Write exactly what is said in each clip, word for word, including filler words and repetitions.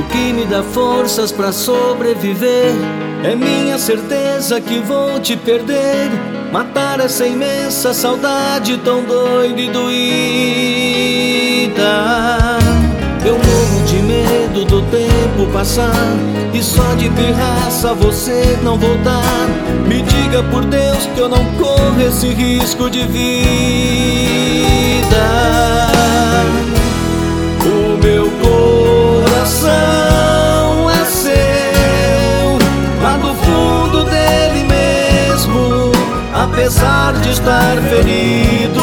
que me dá forças pra sobreviver é minha certeza que vou te perder. Matar essa imensa saudade tão doida e doída. Eu morro de medo do tempo passar e só de pirraça você não voltar. Me diga por Deus que eu não corro esse risco de vida. O meu coração é seu, lá do fundo dele mesmo, apesar de estar ferido.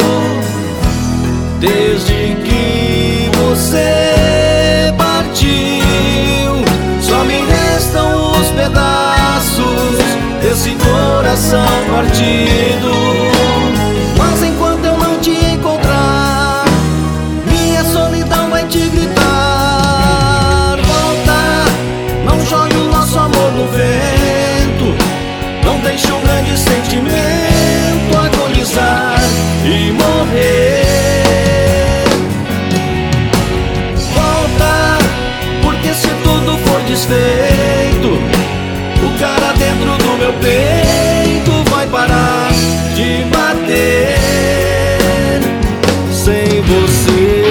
Desde que você partiu, só me restam os pedaços desse coração partido. Mas enquanto eu não te encontrar, minha solidão vai te gritar: volta, não jogue o nosso amor no vento, não deixe um grande sentimento agonizar e morrer. Desfeito, o cara dentro do meu peito vai parar de bater sem você.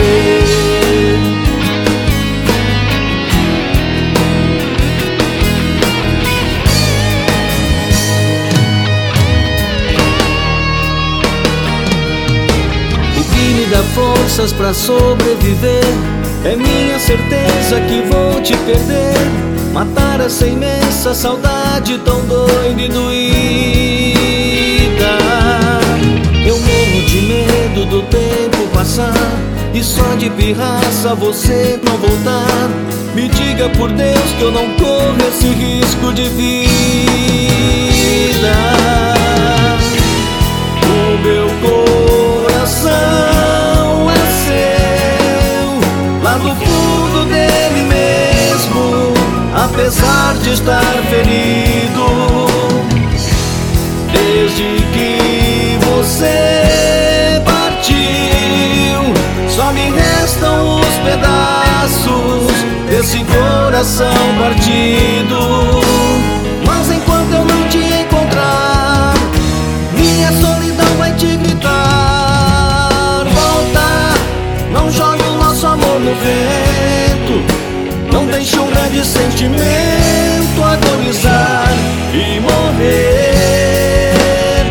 O que me dá forças pra sobreviver é minha certeza que vou te perder. Matar essa imensa saudade tão doida e doída. Eu morro de medo do tempo passar e só de pirraça você não voltar. Me diga por Deus que eu não corro esse risco de vida. O meu coração é seu, lá do fundo dele mesmo, apesar de estar ferido. Desde que você partiu, só me restam os pedaços desse coração partido. Mas enquanto eu não te encontrar, minha solidão vai te gritar: volta, não jogue o nosso amor no vento, não deixe um grande sentimento agonizar e morrer.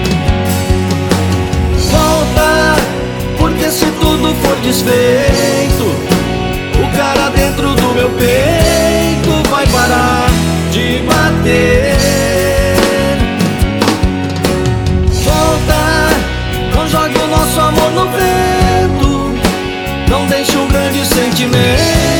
Volta, porque se tudo for desfeito, o cara dentro do meu peito vai parar de bater. Volta, não jogue o nosso amor no vento, não deixe um grande sentimento